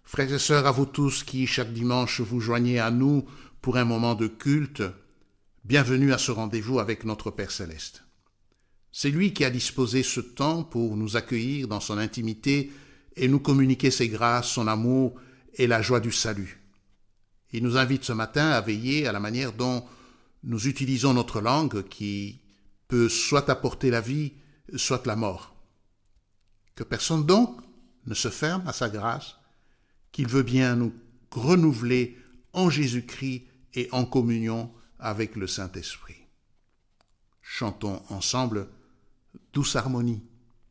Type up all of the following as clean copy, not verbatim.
Frères et sœurs, à vous tous qui, chaque dimanche, vous joignez à nous pour un moment de culte, bienvenue à ce rendez-vous avec notre Père Céleste. C'est lui qui a disposé ce temps pour nous accueillir dans son intimité et nous communiquer ses grâces, son amour et la joie du salut. Il nous invite ce matin à veiller à la manière dont nous utilisons notre langue qui peut soit apporter la vie, soit la mort. Que personne donc ne se ferme à sa grâce, qu'il veut bien nous renouveler en Jésus-Christ et en communion avec le Saint-Esprit. Chantons ensemble Douce harmonie.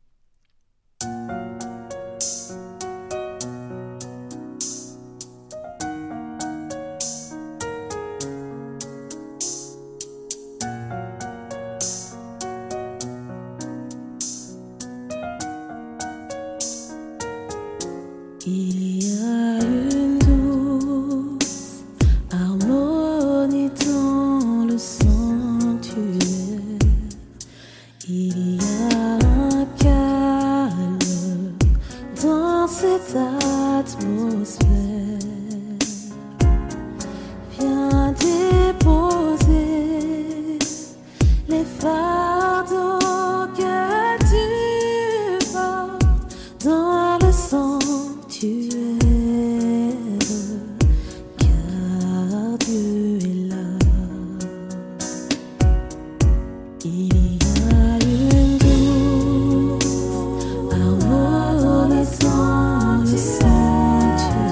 Il y a une douce harmonie dans le sanctuaire. Il y a un calme dans cette atmosphère. Viens déposer les fardeaux que tu portes dans le sanctuaire, car Dieu est là. Il y a une douce harmonie dans le sanctuaire.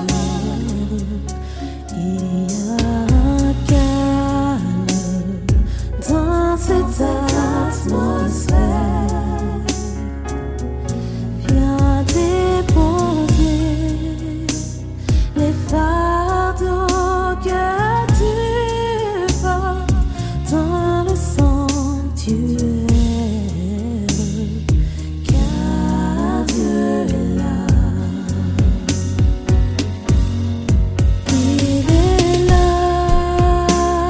Il y a un calme dans cette atmosphère. Viens déposer les fardeaux que tu portes dans le sanctuaire, car Dieu est là. Il est là,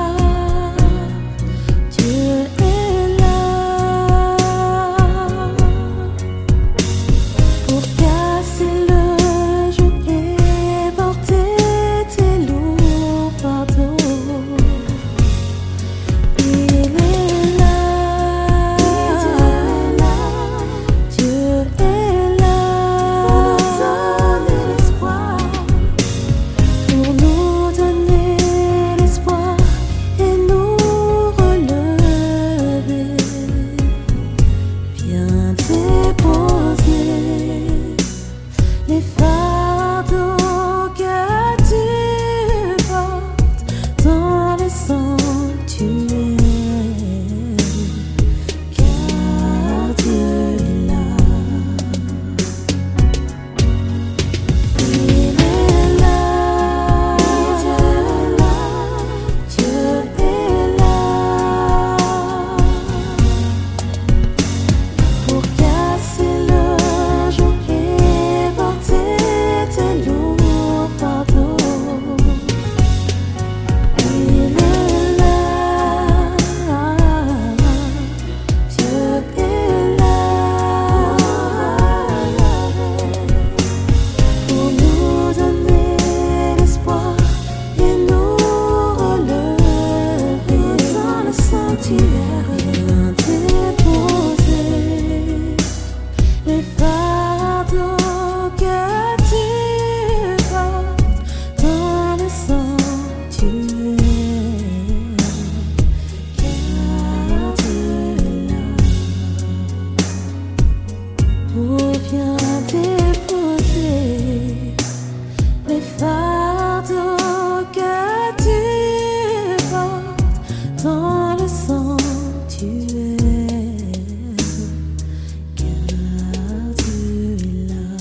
Dieu est là, pour casser le joug et porter tes lourds fardeaux. Il est là, Dieu est là, pour nous donner l'espoir et nous relever. Viens déposer les fardeaux que tu portes dans le sanctuaire, car Dieu est là. Il est là, Dieu est là, pour casser le joug et porter tes lourds fardeaux. Il est là, Dieu est là, pour nous donner l'espoir et nous relever dans le sanctuaire. Viens déposer les fardeaux que tu portes dans le sanctuaire, car Dieu est là. Oh, viens déposer les fardeaux que tu portes dans le sanctuaire, car Dieu est là.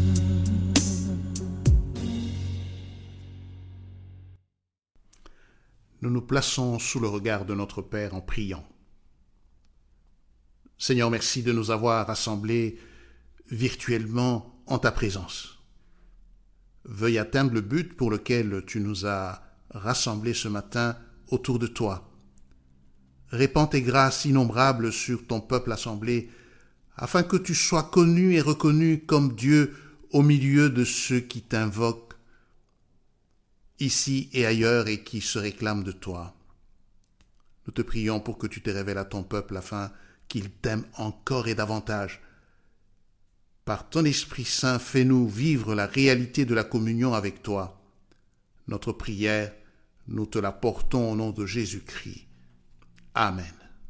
Nous nous plaçons sous le regard de notre Père en priant. Seigneur, merci de nous avoir rassemblés virtuellement en ta présence. Veuille atteindre le but pour lequel tu nous as rassemblés ce matin autour de toi. Répands tes grâces innombrables sur ton peuple assemblé, afin que tu sois connu et reconnu comme Dieu au milieu de ceux qui t'invoquent ici et ailleurs, et qui se réclament de toi. Nous te prions pour que tu te révèles à ton peuple afin qu'il t'aime encore et davantage. Par ton Esprit Saint, fais-nous vivre la réalité de la communion avec toi. Notre prière, nous te la portons au nom de Jésus-Christ. Amen.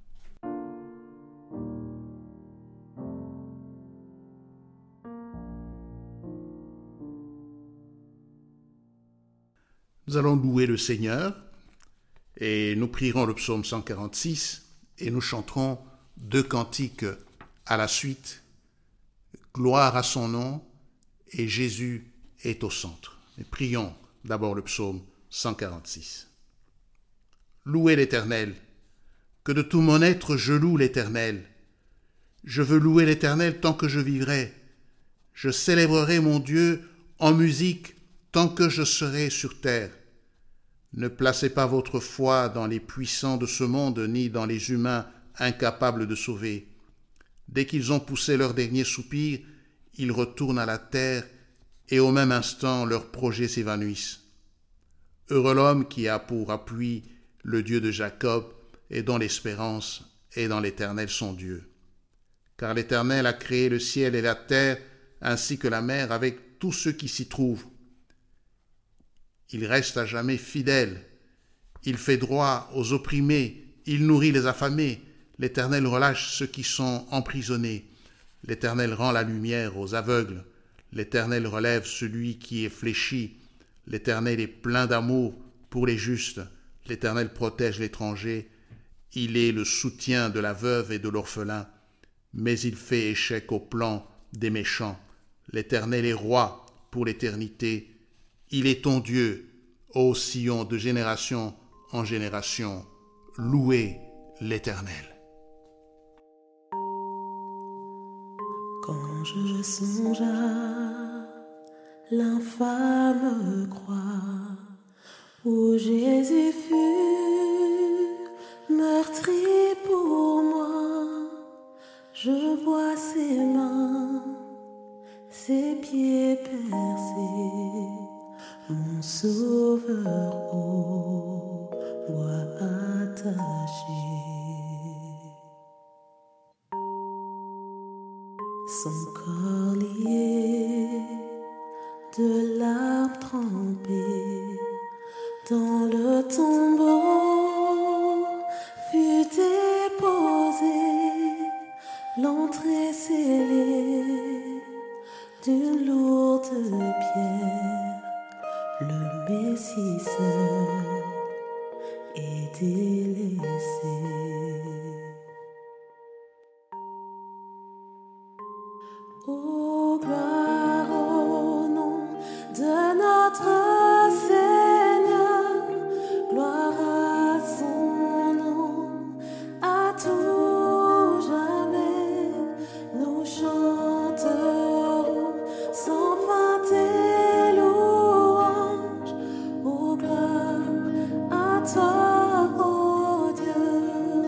Nous allons louer le Seigneur et nous prierons le psaume 146 et nous chanterons 2 cantiques à la suite. Gloire à son nom et Jésus est au centre. Et prions d'abord le psaume 146. Louez l'Éternel, que de tout mon être je loue l'Éternel. Je veux louer l'Éternel tant que je vivrai. Je célébrerai mon Dieu en musique tant que je serai sur terre. Ne placez pas votre foi dans les puissants de ce monde, ni dans les humains incapables de sauver. Dès qu'ils ont poussé leur dernier soupir, ils retournent à la terre, et au même instant leurs projets s'évanouissent. Heureux l'homme qui a pour appui le Dieu de Jacob, et dont l'espérance est dans l'Éternel son Dieu. Car l'Éternel a créé le ciel et la terre, ainsi que la mer, avec tous ceux qui s'y trouvent. Il reste à jamais fidèle. Il fait droit aux opprimés, il nourrit les affamés. L'Éternel relâche ceux qui sont emprisonnés. L'Éternel rend la lumière aux aveugles. L'Éternel relève celui qui est fléchi. L'Éternel est plein d'amour pour les justes. L'Éternel protège l'étranger. Il est le soutien de la veuve et de l'orphelin. Mais il fait échec au plan des méchants. L'Éternel est roi pour l'éternité. Il est ton Dieu, ô Sion, de génération en génération. Louez l'Éternel. Quand je songe à l'infâme croix où Jésus fut meurtri pour moi, je vois ses mains, ses pieds percés, mon sauveur au bois attaché. Son corps lié, de larmes trempées, dans le tombeau fut déposé, l'entrée scellée d'une lourde pierre, le Messie seul est délaissé. Oh, gloire au nom de notre Seigneur, gloire à son nom, à tout jamais, nous chanterons sans fin tes louanges. Oh, gloire à toi, ô Dieu.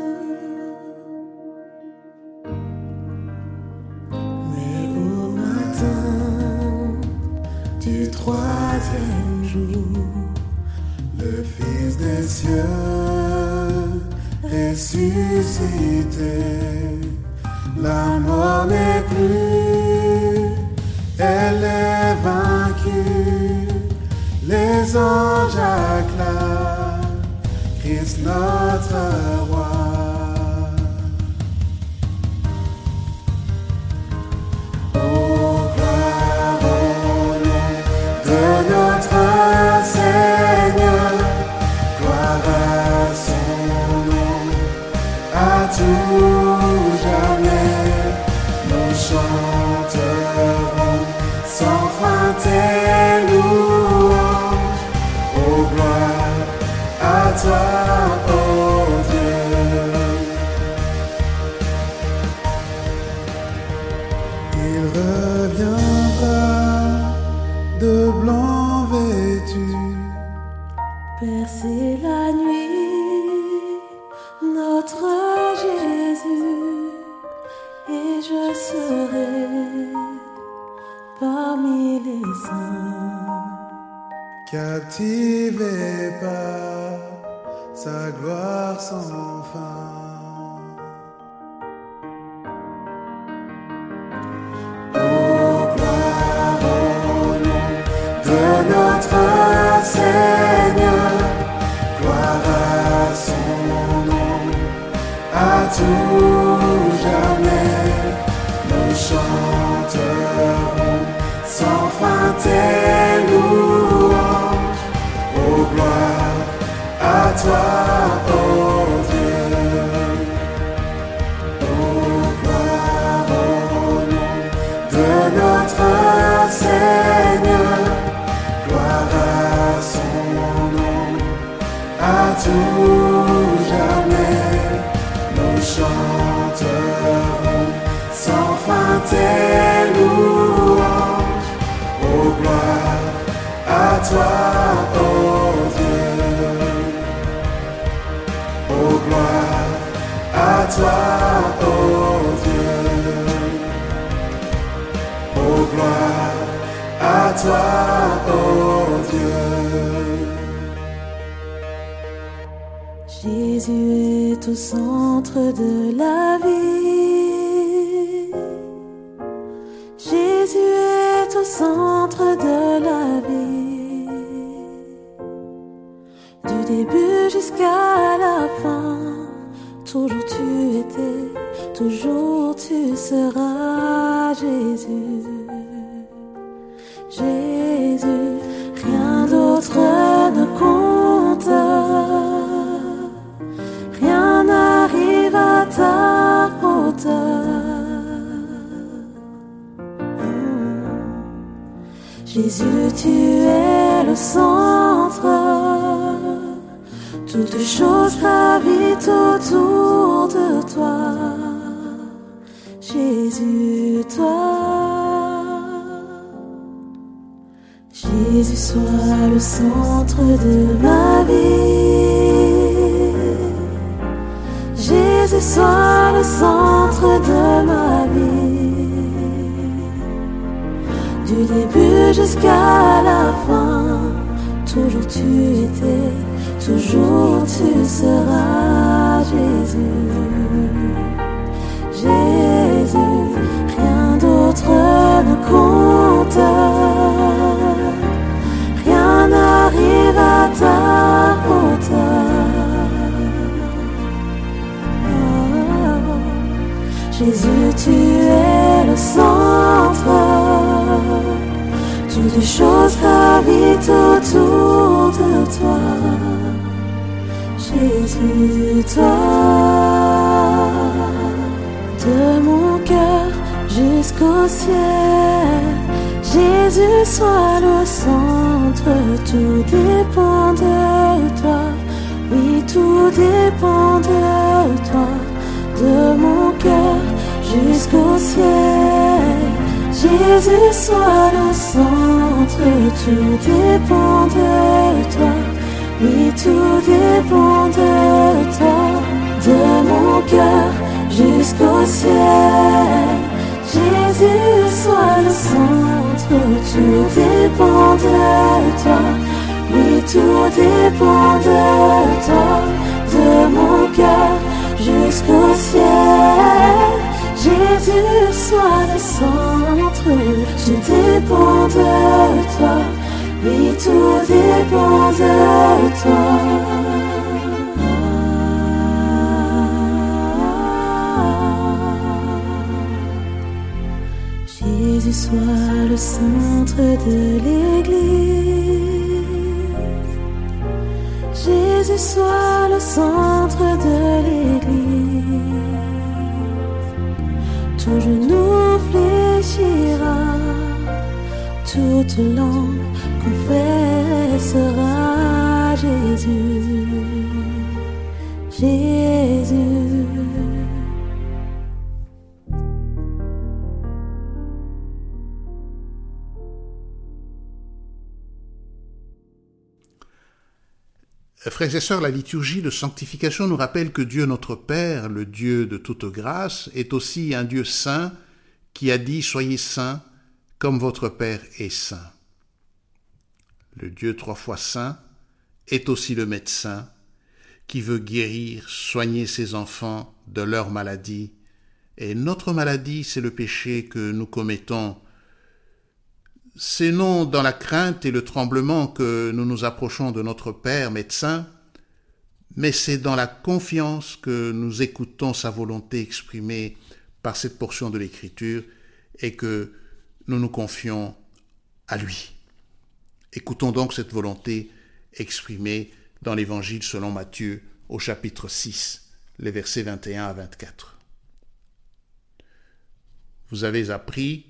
Du 3e jour, le Fils des cieux ressuscité, la mort n'est plus, elle est vaincue, les anges acclament Christ notre roi. Tout jamais, nous chanterons sans fin tes louanges. Oh, gloire à toi, ô Dieu. Il reviendra de blanc vêtu, percer la nuit, notre Jésus, et je serai parmi les saints. captivé par sa gloire sans fin. Seigneur, gloire à son nom, à tout jamais, nous chanterons sans fin tes louanges. Oh gloire à toi, oh Dieu. Oh gloire au nom de notre Seigneur, gloire à son nom, à tout jamais, nous chanterons sans fin tes louanges. Oh gloire à toi, oh Dieu. Oh gloire à toi, oh Dieu. Oh gloire à toi, oh Dieu. Jésus est au centre de la vie. Jésus est au centre de la vie. Du début jusqu'à la fin, toujours tu étais, toujours tu seras Jésus. Jésus, rien d'autre ne compte. Rien n'arrive à ta hauteur. Jésus, tu es le centre. Toutes choses gravitent autour de toi. Jésus, toi. Jésus, sois le centre de ma vie. Jésus, sois le centre de ma vie. Du début jusqu'à la fin, toujours tu étais, toujours tu seras Jésus. Jésus, rien d'autre ne compte. Rien n'arrive à ta hauteur. Jésus, tu es le centre. Toutes choses gravitent autour de toi. Jésus, toi. De mon cœur jusqu'au ciel, Jésus, sois le centre. Tout dépend de toi. Oui, tout dépend de toi. De mon cœur jusqu'au ciel, Jésus, sois le centre. Tout dépend de toi. Oui, tout dépend de toi. De mon cœur jusqu'au ciel, Jésus, sois le centre. Tout dépend de toi. Oui, tout dépend de toi. De mon cœur jusqu'au ciel, Jésus, sois le centre. Tout dépend de toi. Oui, tout dépend de toi. Jésus, sois le centre de l'Église. Jésus, sois le centre de l'Église. Ton genou fléchira, toute langue confessera Jésus. Jésus. Frères et sœurs, la liturgie de sanctification nous rappelle que Dieu notre Père, le Dieu de toute grâce, est aussi un Dieu saint qui a dit « Soyez saints comme votre Père est saint ». le Dieu 3 fois saint, est aussi le médecin qui veut guérir, soigner ses enfants de leur maladie. Et notre maladie, c'est le péché que nous commettons. C'est non dans la crainte et le tremblement que nous nous approchons de notre Père médecin, mais c'est dans la confiance que nous écoutons sa volonté exprimée par cette portion de l'Écriture et que nous nous confions à lui. Écoutons donc cette volonté exprimée dans l'Évangile selon Matthieu au chapitre 6, les versets 21 à 24. Vous avez appris,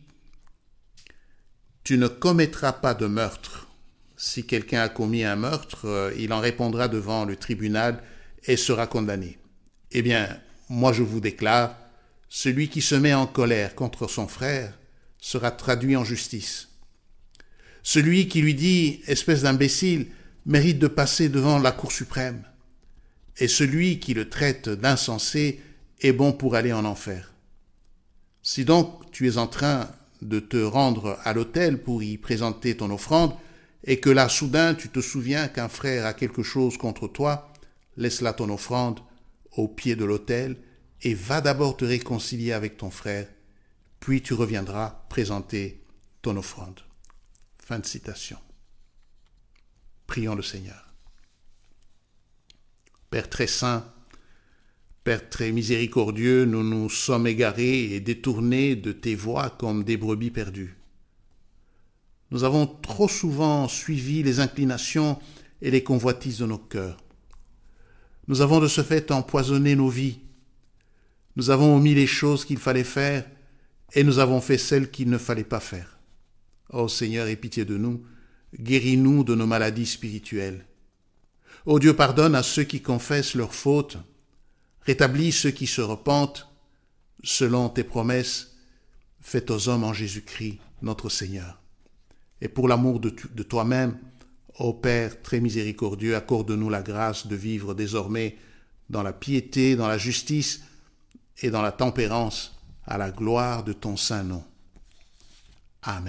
tu ne commettras pas de meurtre. Si quelqu'un a commis un meurtre, il en répondra devant le tribunal et sera condamné. Eh bien, moi je vous déclare, celui qui se met en colère contre son frère sera traduit en justice. Celui qui lui dit « espèce d'imbécile » mérite de passer devant la Cour suprême. Et celui qui le traite d'insensé est bon pour aller en enfer. Si donc tu es en train de te rendre à l'autel pour y présenter ton offrande, et que là, soudain, tu te souviens qu'un frère a quelque chose contre toi, laisse là ton offrande au pied de l'autel et va d'abord te réconcilier avec ton frère, puis tu reviendras présenter ton offrande. Fin de citation. Prions le Seigneur. Père très saint, Père très miséricordieux, nous nous sommes égarés et détournés de tes voies comme des brebis perdues. Nous avons trop souvent suivi les inclinations et les convoitises de nos cœurs. Nous avons de ce fait empoisonné nos vies. Nous avons omis les choses qu'il fallait faire et nous avons fait celles qu'il ne fallait pas faire. Ô Seigneur, aie pitié de nous, guéris-nous de nos maladies spirituelles. Ô Dieu, pardonne à ceux qui confessent leurs fautes, rétablis ceux qui se repentent, selon tes promesses faites aux hommes en Jésus-Christ, notre Seigneur. Et pour l'amour de toi-même, ô Père très miséricordieux, accorde-nous la grâce de vivre désormais dans la piété, dans la justice et dans la tempérance, à la gloire de ton saint nom. Amen.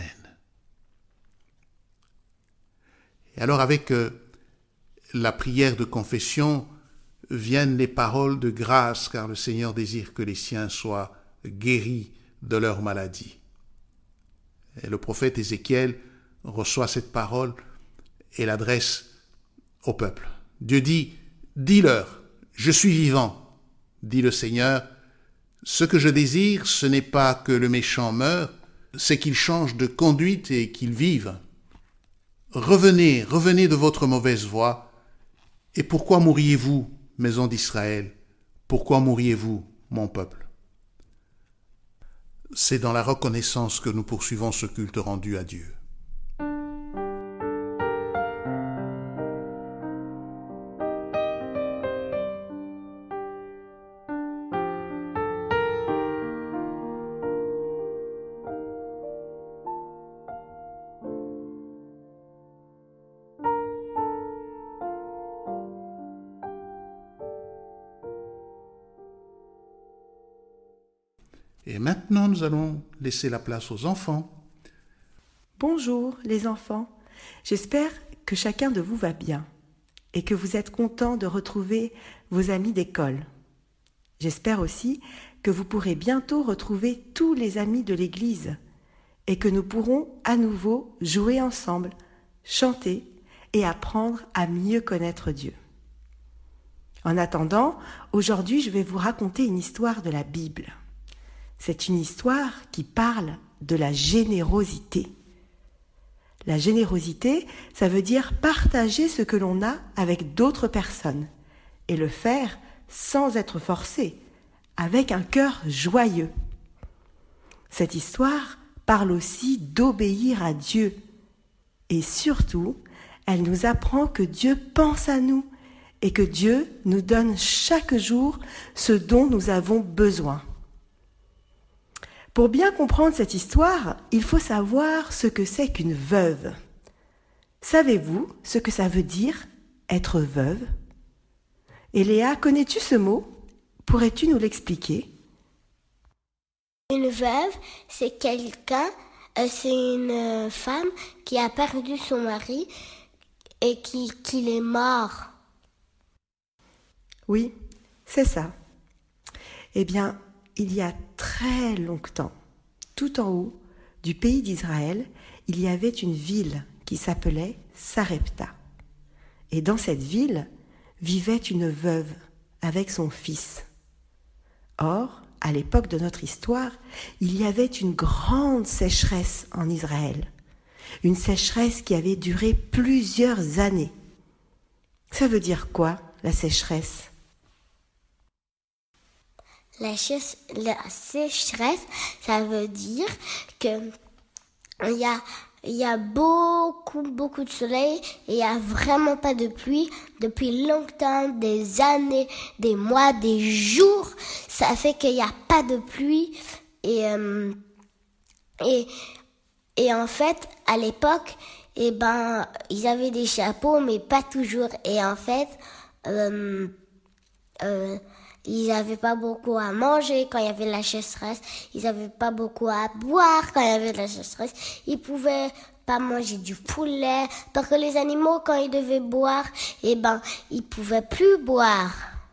Et alors avec la prière de confession viennent les paroles de grâce, car le Seigneur désire que les siens soient guéris de leur maladie. Et le prophète Ézéchiel reçoit cette parole et l'adresse au peuple. Dieu dit, dis-leur, je suis vivant, dit le Seigneur, ce que je désire, ce n'est pas que le méchant meure, c'est qu'il change de conduite et qu'il vive. Revenez de votre mauvaise voie. Et pourquoi mourriez-vous, maison d'Israël? Pourquoi mourriez-vous, mon peuple? C'est dans la reconnaissance que nous poursuivons ce culte rendu à Dieu. Et maintenant, nous allons laisser la place aux enfants. Bonjour les enfants, j'espère que chacun de vous va bien et que vous êtes contents de retrouver vos amis d'école. J'espère aussi que vous pourrez bientôt retrouver tous les amis de l'église et que nous pourrons à nouveau jouer ensemble, chanter et apprendre à mieux connaître Dieu. En attendant, aujourd'hui je vais vous raconter une histoire de la Bible. C'est une histoire qui parle de la générosité. La générosité, ça veut dire partager ce que l'on a avec d'autres personnes et le faire sans être forcé, avec un cœur joyeux. Cette histoire parle aussi d'obéir à Dieu et surtout, elle nous apprend que Dieu pense à nous et que Dieu nous donne chaque jour ce dont nous avons besoin. Pour bien comprendre cette histoire, il faut savoir ce que c'est qu'une veuve. Savez-vous ce que ça veut dire, être veuve? Et Léa, connais-tu ce mot? Pourrais-tu nous l'expliquer? Une veuve, c'est une femme qui a perdu son mari et qu'il est mort. Oui, c'est ça. Eh bien, il y a très longtemps, tout en haut du pays d'Israël, il y avait une ville qui s'appelait Sarepta. Et dans cette ville vivait une veuve avec son fils. Or, à l'époque de notre histoire, il y avait une grande sécheresse en Israël. Une sécheresse qui avait duré plusieurs années. Ça veut dire quoi, la sécheresse ? La sécheresse, ça veut dire que il y a beaucoup de soleil et il n'y a vraiment pas de pluie depuis longtemps, des années, des mois, des jours. Ça fait qu'il n'y a pas de pluie et en fait, à l'époque, ils avaient des chapeaux, mais pas toujours. Et en fait, ils n'avaient pas beaucoup à manger quand il y avait la sécheresse. Ils n'avaient pas beaucoup à boire quand il y avait la sécheresse. Ils pouvaient pas manger du poulet. Parce que les animaux, quand ils devaient boire, ils pouvaient plus boire.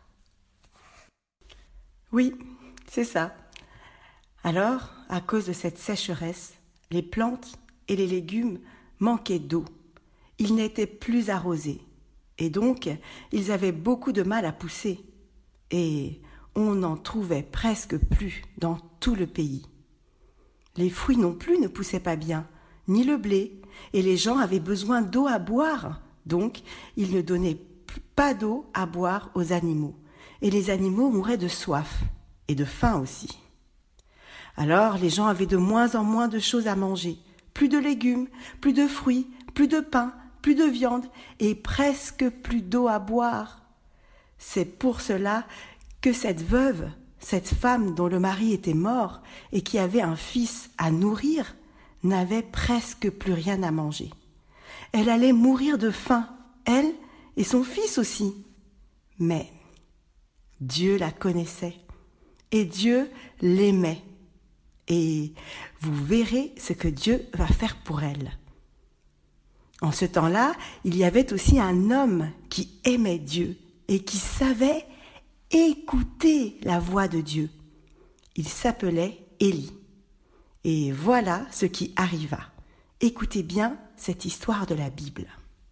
Oui, c'est ça. Alors, à cause de cette sécheresse, les plantes et les légumes manquaient d'eau. Ils n'étaient plus arrosés. Et donc, ils avaient beaucoup de mal à pousser. Et on n'en trouvait presque plus dans tout le pays. Les fruits non plus ne poussaient pas bien, ni le blé, et les gens avaient besoin d'eau à boire. Donc, ils ne donnaient pas d'eau à boire aux animaux. Et les animaux mouraient de soif, et de faim aussi. Alors, les gens avaient de moins en moins de choses à manger. Plus de légumes, plus de fruits, plus de pain, plus de viande, et presque plus d'eau à boire. C'est pour cela que cette veuve, cette femme dont le mari était mort et qui avait un fils à nourrir, n'avait presque plus rien à manger. Elle allait mourir de faim, elle et son fils aussi. Mais Dieu la connaissait et Dieu l'aimait. Et vous verrez ce que Dieu va faire pour elle. En ce temps-là, il y avait aussi un homme qui aimait Dieu et qui savait écouter la voix de Dieu. Il s'appelait Élie. Et voilà ce qui arriva. Écoutez bien cette histoire de la Bible.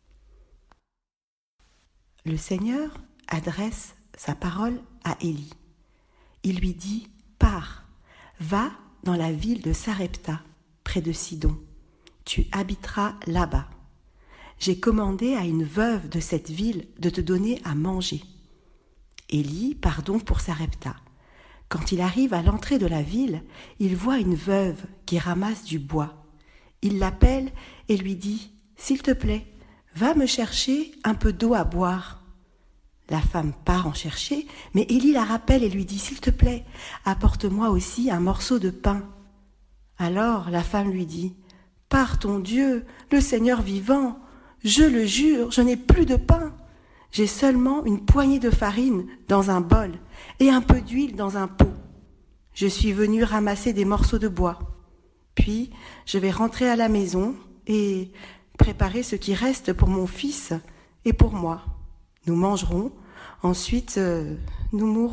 Le Seigneur adresse sa parole à Élie. Il lui dit « Pars, va dans la ville de Sarepta, près de Sidon. Tu habiteras là-bas. J'ai commandé à une veuve de cette ville de te donner à manger. » Élie part donc pour Sarepta. Quand il arrive à l'entrée de la ville, il voit une veuve qui ramasse du bois. Il l'appelle et lui dit « S'il te plaît, va me chercher un peu d'eau à boire. » La femme part en chercher, mais Élie la rappelle et lui dit « S'il te plaît, apporte-moi aussi un morceau de pain. » Alors la femme lui dit « Par ton Dieu, le Seigneur vivant, je le jure, je n'ai plus de pain. J'ai seulement une poignée de farine dans un bol et un peu d'huile dans un pot. Je suis venue ramasser des morceaux de bois. Puis je vais rentrer à la maison et préparer ce qui reste pour mon fils et pour moi. Nous mangerons, ensuite nous mourrons. »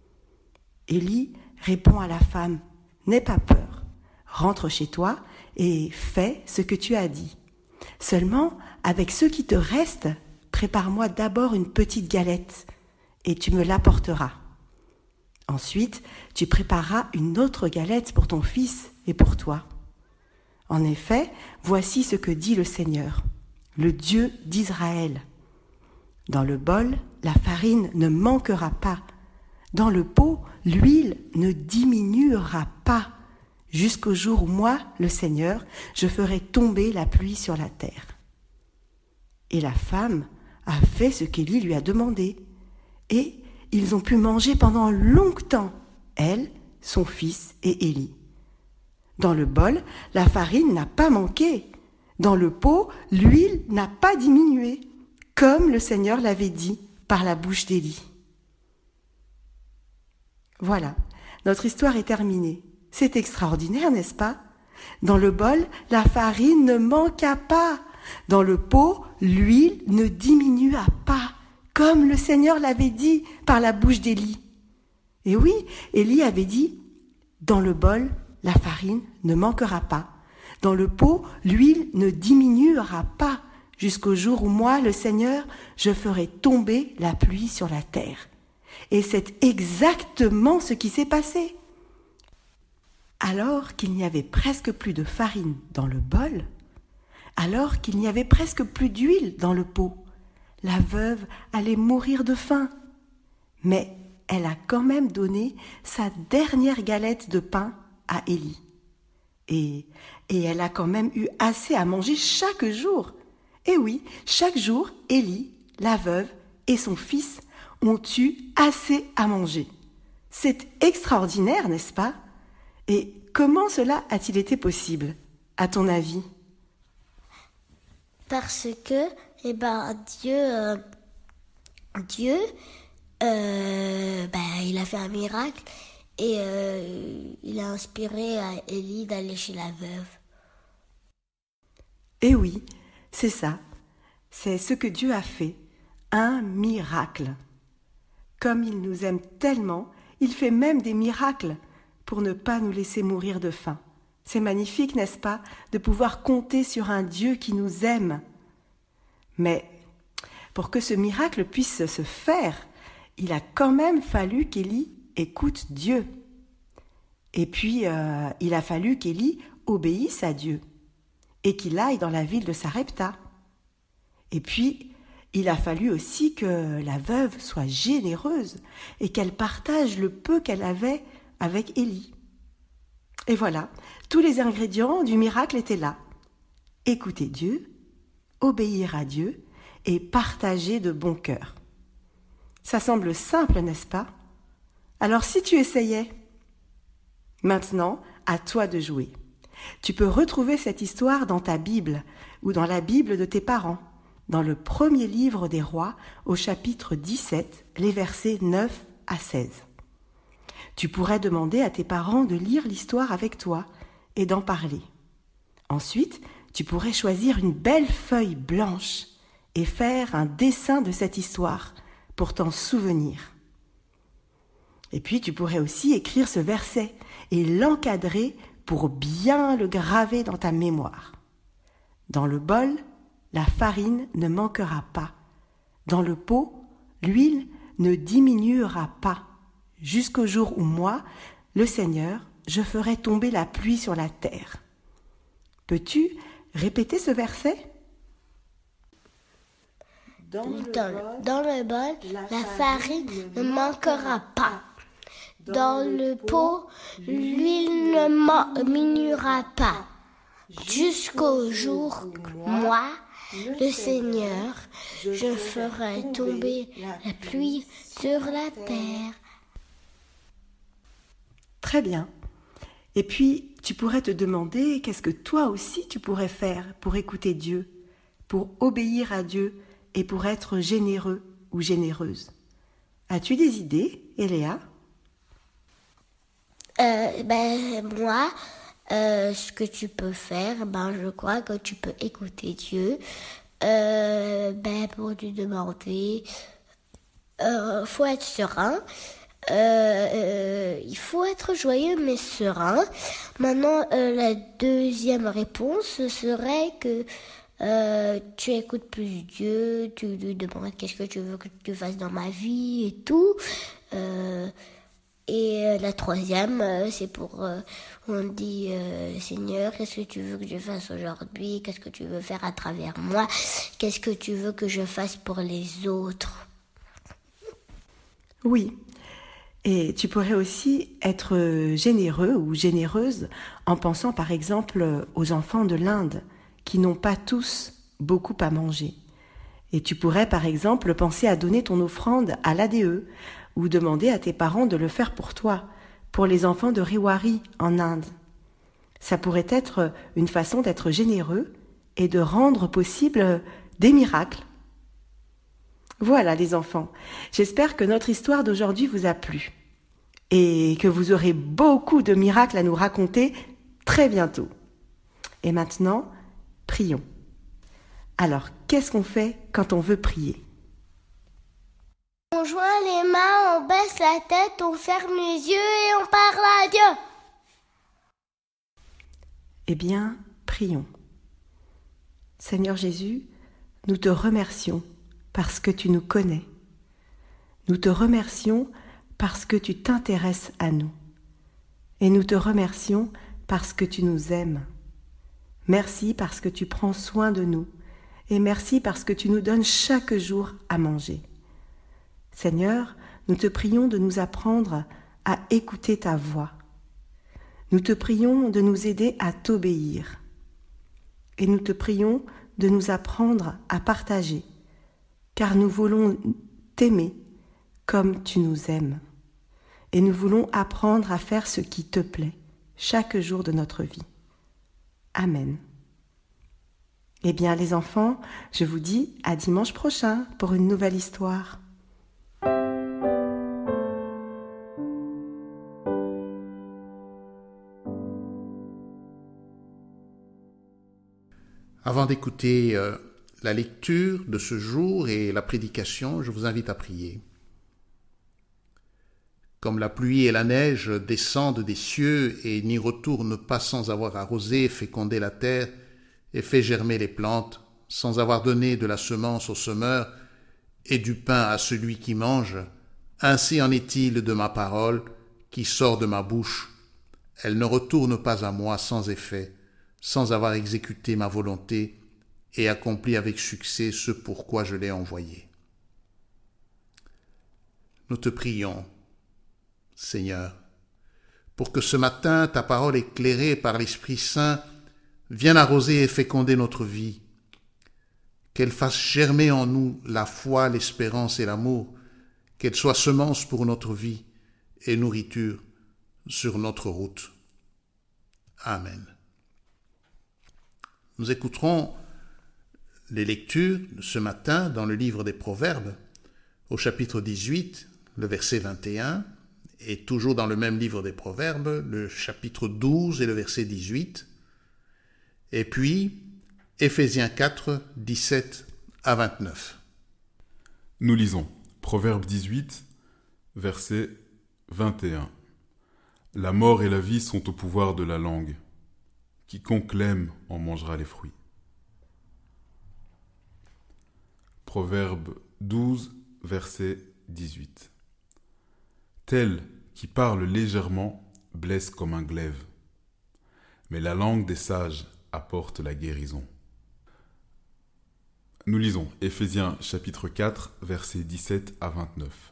Élie répond à la femme « N'aie pas peur, rentre chez toi et fais ce que tu as dit. Seulement, avec ce qui te reste, prépare-moi d'abord une petite galette et tu me l'apporteras. Ensuite, tu prépareras une autre galette pour ton fils et pour toi. En effet, voici ce que dit le Seigneur, le Dieu d'Israël. Dans le bol, la farine ne manquera pas. Dans le pot, l'huile ne diminuera pas, jusqu'au jour où moi, le Seigneur, je ferai tomber la pluie sur la terre. » Et la femme a fait ce qu'Élie lui a demandé. Et ils ont pu manger pendant longtemps, elle, son fils et Élie. Dans le bol, la farine n'a pas manqué. Dans le pot, l'huile n'a pas diminué, comme le Seigneur l'avait dit par la bouche d'Élie. Voilà, notre histoire est terminée. C'est extraordinaire, n'est-ce pas ? Dans le bol, la farine ne manqua pas. Dans le pot, l'huile ne diminua pas, comme le Seigneur l'avait dit par la bouche d'Élie. Et oui, Élie avait dit, dans le bol, la farine ne manquera pas. Dans le pot, l'huile ne diminuera pas, jusqu'au jour où moi, le Seigneur, je ferai tomber la pluie sur la terre. Et c'est exactement ce qui s'est passé. Alors qu'il n'y avait presque plus de farine dans le bol, alors qu'il n'y avait presque plus d'huile dans le pot, la veuve allait mourir de faim. Mais elle a quand même donné sa dernière galette de pain à Élie. Et elle a quand même eu assez à manger chaque jour. Et oui, chaque jour, Élie, la veuve et son fils ont eu assez à manger. C'est extraordinaire, n'est-ce pas? Et comment cela a-t-il été possible, à ton avis? Parce que, Dieu, il a fait un miracle et il a inspiré à Élie d'aller chez la veuve. Eh oui, c'est ça. C'est ce que Dieu a fait, un miracle. Comme il nous aime tellement, il fait même des miracles pour ne pas nous laisser mourir de faim. C'est magnifique, n'est-ce pas, de pouvoir compter sur un Dieu qui nous aime. Mais pour que ce miracle puisse se faire, il a quand même fallu qu'Élie écoute Dieu. Et puis, il a fallu qu'Élie obéisse à Dieu et qu'il aille dans la ville de Sarepta. Et puis, il a fallu aussi que la veuve soit généreuse et qu'elle partage le peu qu'elle avait avec Élie. Et voilà, tous les ingrédients du miracle étaient là. Écouter Dieu, obéir à Dieu et partager de bon cœur. Ça semble simple, n'est-ce pas? Alors si tu essayais? Maintenant, à toi de jouer. Tu peux retrouver cette histoire dans ta Bible ou dans la Bible de tes parents, dans le premier livre des Rois, au chapitre 17, les versets 9 à 16. Tu pourrais demander à tes parents de lire l'histoire avec toi et d'en parler. Ensuite, tu pourrais choisir une belle feuille blanche et faire un dessin de cette histoire pour t'en souvenir. Et puis, tu pourrais aussi écrire ce verset et l'encadrer pour bien le graver dans ta mémoire. Dans le bol, la farine ne manquera pas. Dans le pot, l'huile ne diminuera pas, jusqu'au jour où moi, le Seigneur, je ferai tomber la pluie sur la terre. Peux-tu répéter ce verset? Dans le bol, la farine ne manquera pas. Dans le pot, l'huile ne diminuera pas. Jusqu'au jour où moi, le Seigneur, je ferai tomber la pluie sur la terre. Très bien. Et puis, tu pourrais te demander qu'est-ce que toi aussi tu pourrais faire pour écouter Dieu, pour obéir à Dieu et pour être généreux ou généreuse. As-tu des idées, Eléa? Moi, ce que tu peux faire, je crois que tu peux écouter Dieu. Pour lui demander, faut être serein. Il faut être joyeux mais serein. Maintenant, la deuxième réponse serait que tu écoutes plus Dieu, tu lui demandes qu'est-ce que tu veux que tu fasses dans ma vie et tout. Et la troisième, c'est pour, on dit, Seigneur, qu'est-ce que tu veux que je fasse aujourd'hui? Qu'est-ce que tu veux faire à travers moi? Qu'est-ce que tu veux que je fasse pour les autres? Oui. Et tu pourrais aussi être généreux ou généreuse en pensant par exemple aux enfants de l'Inde qui n'ont pas tous beaucoup à manger. Et tu pourrais par exemple penser à donner ton offrande à l'ADE ou demander à tes parents de le faire pour toi, pour les enfants de Rewari en Inde. Ça pourrait être une façon d'être généreux et de rendre possible des miracles. Voilà les enfants, j'espère que notre histoire d'aujourd'hui vous a plu et que vous aurez beaucoup de miracles à nous raconter très bientôt. Et maintenant, prions. Alors, qu'est-ce qu'on fait quand on veut prier ? On joint les mains, on baisse la tête, on ferme les yeux et on parle à Dieu. Eh bien, prions. Seigneur Jésus, nous te remercions parce que tu nous connais. Nous te remercions parce que tu t'intéresses à nous. Et nous te remercions parce que tu nous aimes. Merci parce que tu prends soin de nous. Et merci parce que tu nous donnes chaque jour à manger. Seigneur, nous te prions de nous apprendre à écouter ta voix. Nous te prions de nous aider à t'obéir. Et nous te prions de nous apprendre à partager, car nous voulons t'aimer comme tu nous aimes. Et nous voulons apprendre à faire ce qui te plaît chaque jour de notre vie. Amen. Eh bien, les enfants, je vous dis à dimanche prochain pour une nouvelle histoire. Avant d'écouter la lecture de ce jour et la prédication, je vous invite à prier. Comme la pluie et la neige descendent des cieux et n'y retournent pas sans avoir arrosé, fécondé la terre et fait germer les plantes, sans avoir donné de la semence au semeur et du pain à celui qui mange, ainsi en est-il de ma parole qui sort de ma bouche. Elle ne retourne pas à moi sans effet, sans avoir exécuté ma volonté et accompli avec succès ce pourquoi je l'ai envoyé. Nous te prions, Seigneur, pour que ce matin ta parole éclairée par l'Esprit Saint vienne arroser et féconder notre vie, qu'elle fasse germer en nous la foi, l'espérance et l'amour, qu'elle soit semence pour notre vie et nourriture sur notre route. Amen. Nous écouterons les lectures de ce matin dans le livre des Proverbes, au chapitre 18, le verset 21, et toujours dans le même livre des Proverbes, le chapitre 12 et le verset 18, et puis Éphésiens 4, 17 à 29. Nous lisons Proverbe 18, verset 21. La mort et la vie sont au pouvoir de la langue. Quiconque l'aime en mangera les fruits. Proverbe 12, verset 18. Tel qui parle légèrement blesse comme un glaive, mais la langue des sages apporte la guérison. Nous lisons Éphésiens chapitre 4, versets 17 à 29.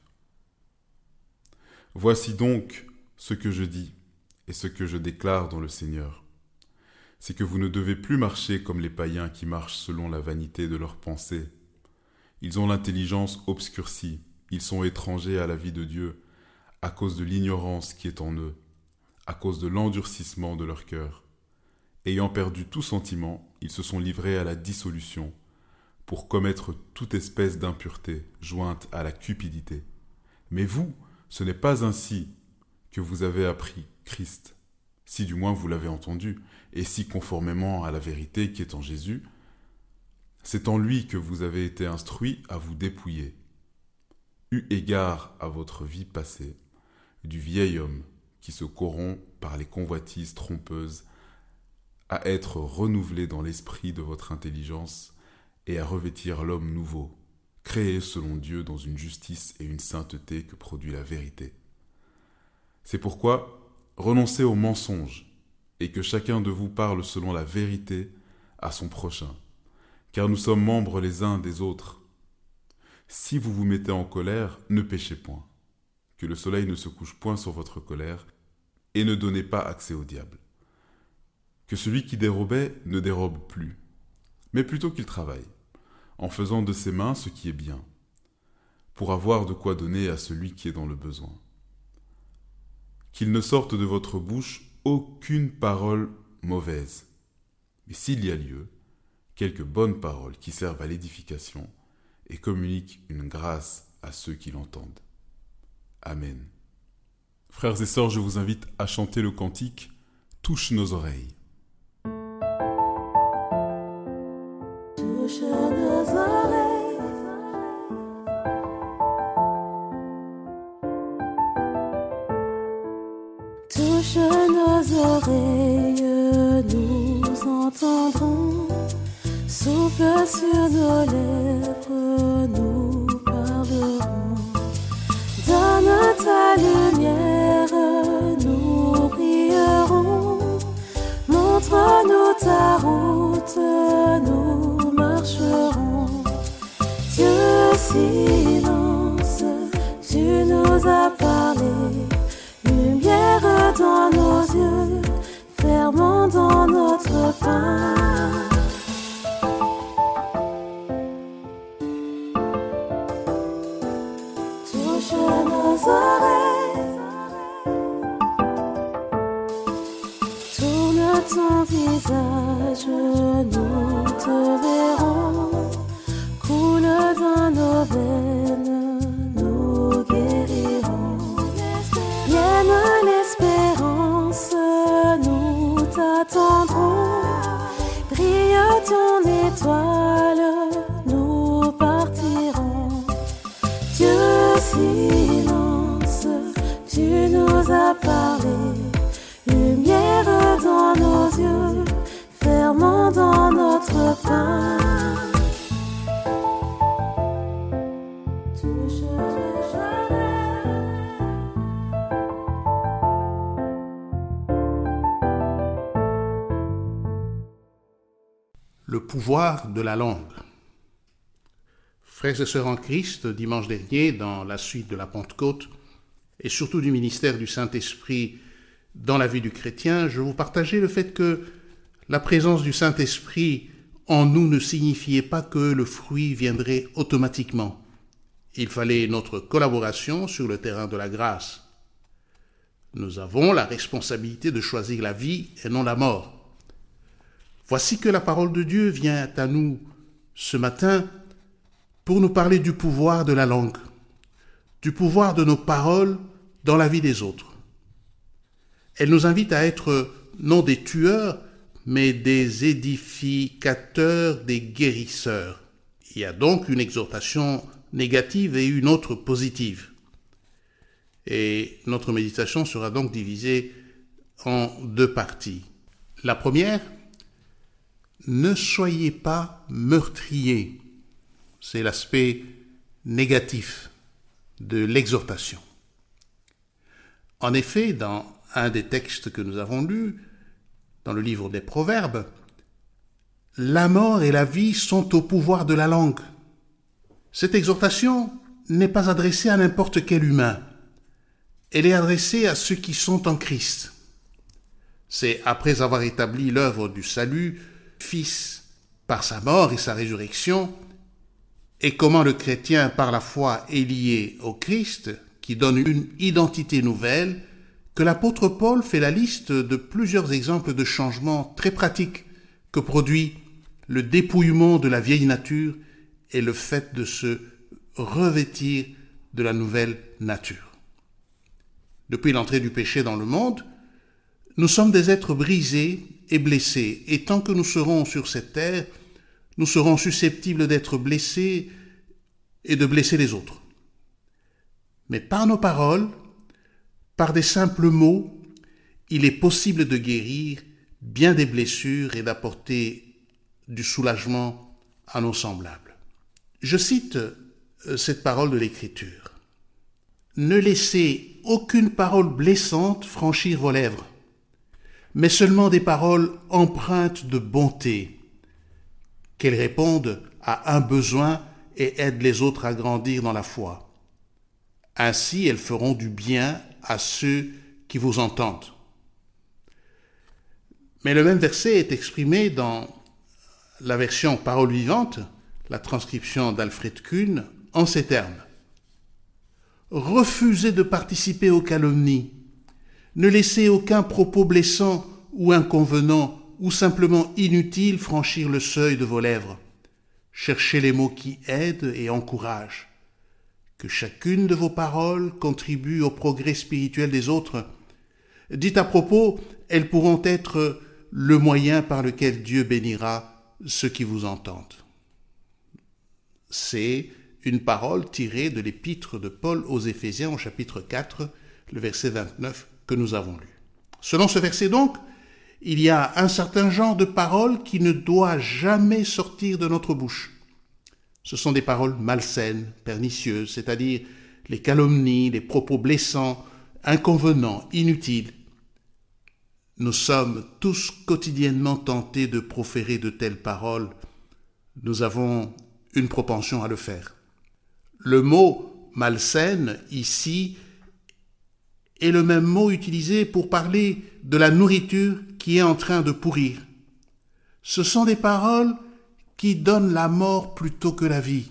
Voici donc ce que je dis et ce que je déclare dans le Seigneur. C'est que vous ne devez plus marcher comme les païens qui marchent selon la vanité de leurs pensées. Ils ont l'intelligence obscurcie, ils sont étrangers à la vie de Dieu, à cause de l'ignorance qui est en eux, à cause de l'endurcissement de leur cœur. Ayant perdu tout sentiment, ils se sont livrés à la dissolution, pour commettre toute espèce d'impureté jointe à la cupidité. Mais vous, ce n'est pas ainsi que vous avez appris Christ, si du moins vous l'avez entendu, et si conformément à la vérité qui est en Jésus, c'est en lui que vous avez été instruits à vous dépouiller, eu égard à votre vie passée, du vieil homme qui se corrompt par les convoitises trompeuses, à être renouvelé dans l'esprit de votre intelligence et à revêtir l'homme nouveau, créé selon Dieu dans une justice et une sainteté que produit la vérité. C'est pourquoi renoncez aux mensonges et que chacun de vous parle selon la vérité à son prochain, car nous sommes membres les uns des autres. Si vous vous mettez en colère, ne péchez point, que le soleil ne se couche point sur votre colère, et ne donnez pas accès au diable. Que celui qui dérobait ne dérobe plus, mais plutôt qu'il travaille, en faisant de ses mains ce qui est bien, pour avoir de quoi donner à celui qui est dans le besoin. Qu'il ne sorte de votre bouche aucune parole mauvaise, mais s'il y a lieu, quelques bonnes paroles qui servent à l'édification et communiquent une grâce à ceux qui l'entendent. Amen. Frères et sœurs, je vous invite à chanter le cantique « Touche nos oreilles ». Touche l'oreille, nous entendrons. Souffle sur nos lèvres, nous parlerons. Donne ta lumière, nous brillerons. Montre-nous ta route, nous marcherons. Dieu, silence, tu nous as parlé. Lumière dans nos yeux, ferment dans notre pain. Touche nos oreilles, tourne ton visage, nous te verrons. Coule dans nos veines, nous guérirons. Vienne l'espérance, nous t'attendrons. Brille ton étoile, nous partirons. Dieu, silence, tu nous as parlé. Lumière dans nos yeux, ferment dans notre pain. Le pouvoir de la langue. Frères et sœurs en Christ, dimanche dernier, dans la suite de la Pentecôte, et surtout du ministère du Saint-Esprit dans la vie du chrétien, je vous partageais le fait que la présence du Saint-Esprit en nous ne signifiait pas que le fruit viendrait automatiquement. Il fallait notre collaboration sur le terrain de la grâce. Nous avons la responsabilité de choisir la vie et non la mort. Voici que la parole de Dieu vient à nous ce matin pour nous parler du pouvoir de la langue, du pouvoir de nos paroles dans la vie des autres. Elle nous invite à être non des tueurs, mais des édificateurs, des guérisseurs. Il y a donc une exhortation négative et une autre positive. Et notre méditation sera donc divisée en deux parties. La première, ne soyez pas meurtriers. C'est l'aspect négatif de l'exhortation. En effet, dans un des textes que nous avons lus, dans le livre des Proverbes, la mort et la vie sont au pouvoir de la langue. Cette exhortation n'est pas adressée à n'importe quel humain. Elle est adressée à ceux qui sont en Christ. C'est après avoir établi l'œuvre du salut, Fils, par sa mort et sa résurrection, et comment le chrétien, par la foi, est lié au Christ, qui donne une identité nouvelle, que l'apôtre Paul fait la liste de plusieurs exemples de changements très pratiques que produit le dépouillement de la vieille nature et le fait de se revêtir de la nouvelle nature. Depuis l'entrée du péché dans le monde, nous sommes des êtres brisés et blessés, et tant que nous serons sur cette terre, nous serons susceptibles d'être blessés et de blesser les autres. Mais par nos paroles, par des simples mots, il est possible de guérir bien des blessures et d'apporter du soulagement à nos semblables. Je cite cette parole de l'Écriture. « Ne laissez aucune parole blessante franchir vos lèvres, mais seulement des paroles empreintes de bonté, qu'elles répondent à un besoin et aident les autres à grandir dans la foi. Ainsi, elles feront du bien à ceux qui vous entendent. » Mais le même verset est exprimé dans la version Parole vivante, la transcription d'Alfred Kuhn, en ces termes. « Refusez de participer aux calomnies. Ne laissez aucun propos blessant ou inconvenant ou simplement inutile franchir le seuil de vos lèvres. Cherchez les mots qui aident et encouragent. Que chacune de vos paroles contribue au progrès spirituel des autres. Dites à propos, elles pourront être le moyen par lequel Dieu bénira ceux qui vous entendent. » C'est une parole tirée de l'épître de Paul aux Éphésiens au chapitre 4, le verset 29 que nous avons lu. Selon ce verset donc, Il y a un certain genre de paroles qui ne doit jamais sortir de notre bouche. Ce sont des paroles malsaines, pernicieuses, c'est-à-dire les calomnies, les propos blessants, inconvenants, inutiles. Nous sommes tous quotidiennement tentés de proférer de telles paroles. Nous avons une propension à le faire. Le mot malsaine, ici, est le même mot utilisé pour parler de la nourriture qui est en train de pourrir. Ce sont des paroles qui donnent la mort plutôt que la vie.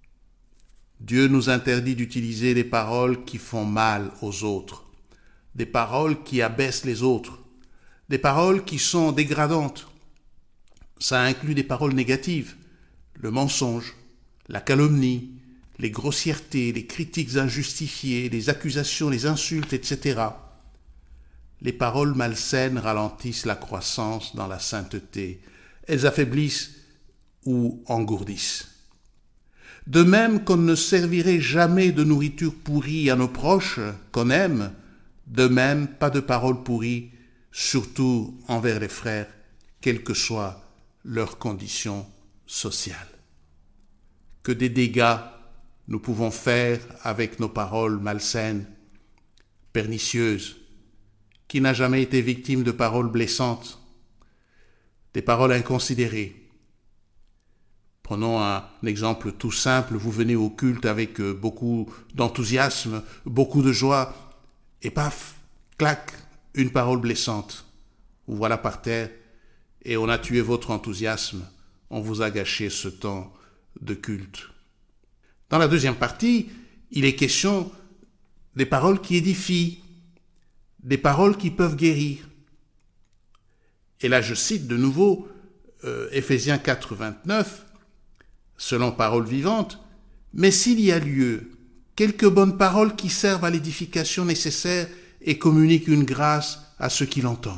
Dieu nous interdit d'utiliser des paroles qui font mal aux autres, des paroles qui abaissent les autres, des paroles qui sont dégradantes. Ça inclut des paroles négatives, le mensonge, la calomnie, les grossièretés, les critiques injustifiées, les accusations, les insultes, etc. Les paroles malsaines ralentissent la croissance dans la sainteté. Elles affaiblissent ou engourdissent. De même qu'on ne servirait jamais de nourriture pourrie à nos proches qu'on aime, de même pas de paroles pourries, surtout envers les frères, quelle que soit leur condition sociale. Que des dégâts nous pouvons faire avec nos paroles malsaines, pernicieuses. Qui n'a jamais été victime de paroles blessantes, des paroles inconsidérées? Prenons un exemple tout simple, vous venez au culte avec beaucoup d'enthousiasme, beaucoup de joie, et paf, clac, une parole blessante. Vous voilà par terre, et on a tué votre enthousiasme, on vous a gâché ce temps de culte. Dans la deuxième partie, il est question des paroles qui édifient, des paroles qui peuvent guérir. Et là, je cite de nouveau Éphésiens 4, 29, selon parole vivante, « Mais s'il y a lieu, quelques bonnes paroles qui servent à l'édification nécessaire et communiquent une grâce à ceux qui l'entendent. »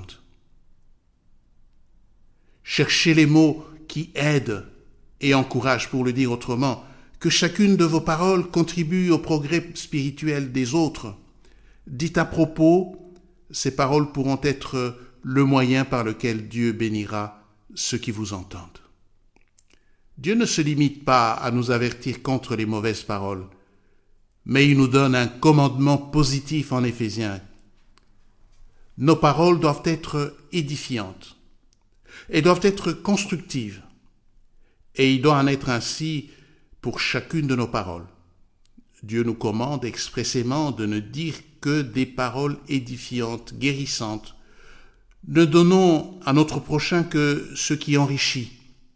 Cherchez les mots qui aident et encouragent, pour le dire autrement, que chacune de vos paroles contribue au progrès spirituel des autres. Dites à propos, ces paroles pourront être le moyen par lequel Dieu bénira ceux qui vous entendent. Dieu ne se limite pas à nous avertir contre les mauvaises paroles, mais il nous donne un commandement positif en Éphésiens. Nos paroles doivent être édifiantes et doivent être constructives, et il doit en être ainsi pour chacune de nos paroles. Dieu nous commande expressément de ne dire que des paroles édifiantes, guérissantes. Ne donnons à notre prochain que ce qui enrichit.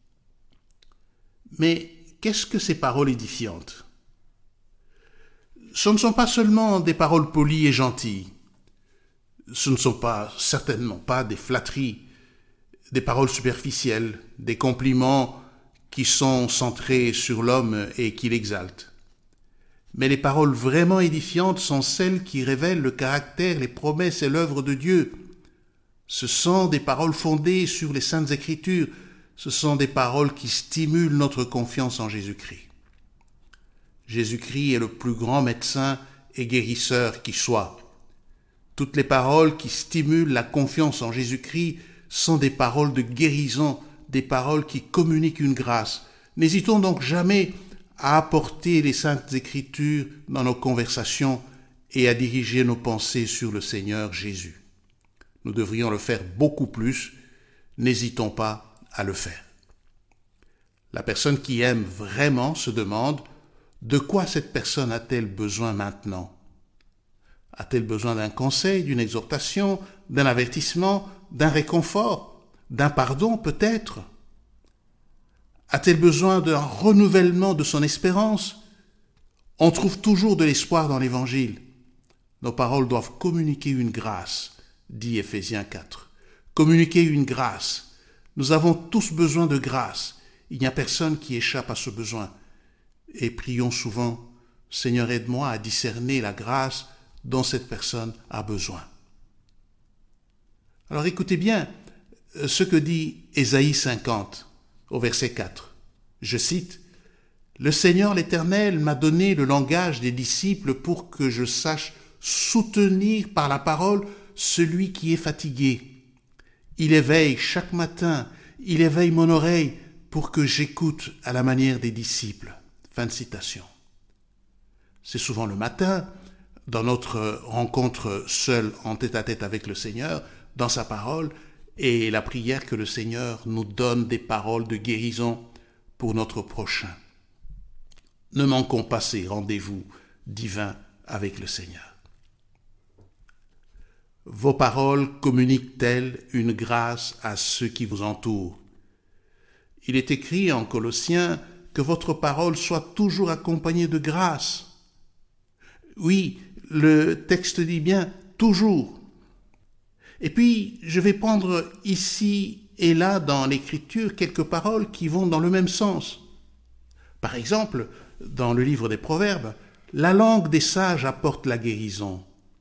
Mais qu'est-ce que ces paroles édifiantes? Ce ne sont pas seulement des paroles polies et gentilles. Ce ne sont certainement pas des flatteries, des paroles superficielles, des compliments qui sont centrés sur l'homme et qui l'exaltent. Mais les paroles vraiment édifiantes sont celles qui révèlent le caractère, les promesses et l'œuvre de Dieu. Ce sont des paroles fondées sur les Saintes Écritures. Ce sont des paroles qui stimulent notre confiance en Jésus-Christ. Jésus-Christ est le plus grand médecin et guérisseur qui soit. Toutes les paroles qui stimulent la confiance en Jésus-Christ sont des paroles de guérison, des paroles qui communiquent une grâce. N'hésitons donc jamais à apporter les Saintes Écritures dans nos conversations et à diriger nos pensées sur le Seigneur Jésus. Nous devrions le faire beaucoup plus, n'hésitons pas à le faire. La personne qui aime vraiment se demande de quoi cette personne a-t-elle besoin maintenant? A-t-elle besoin d'un conseil, d'une exhortation, d'un avertissement, d'un réconfort, d'un pardon peut-être? A-t-elle besoin d'un renouvellement de son espérance? On trouve toujours de l'espoir dans l'Évangile. Nos paroles doivent communiquer une grâce, dit Éphésiens 4. Communiquer une grâce. Nous avons tous besoin de grâce. Il n'y a personne qui échappe à ce besoin. Et prions souvent, Seigneur, aide-moi à discerner la grâce dont cette personne a besoin. Alors écoutez bien ce que dit Ésaïe 50 au verset 4. Je cite, « Le Seigneur l'Éternel m'a donné le langage des disciples pour que je sache soutenir par la parole celui qui est fatigué, Il éveille chaque matin, il éveille mon oreille pour que j'écoute à la manière des disciples. » Fin de citation. C'est souvent le matin, dans notre rencontre seule en tête-à-tête avec le Seigneur, dans sa parole, et la prière que le Seigneur nous donne des paroles de guérison pour notre prochain. Ne manquons pas ces rendez-vous divins avec le Seigneur. Vos paroles communiquent-elles une grâce à ceux qui vous entourent? Il est écrit en Colossiens que votre parole soit toujours accompagnée de grâce. Oui, le texte dit bien « toujours ». Et puis, je vais prendre ici et là dans l'Écriture quelques paroles qui vont dans le même sens. Par exemple, dans le livre des Proverbes, la langue des sages apporte la guérison.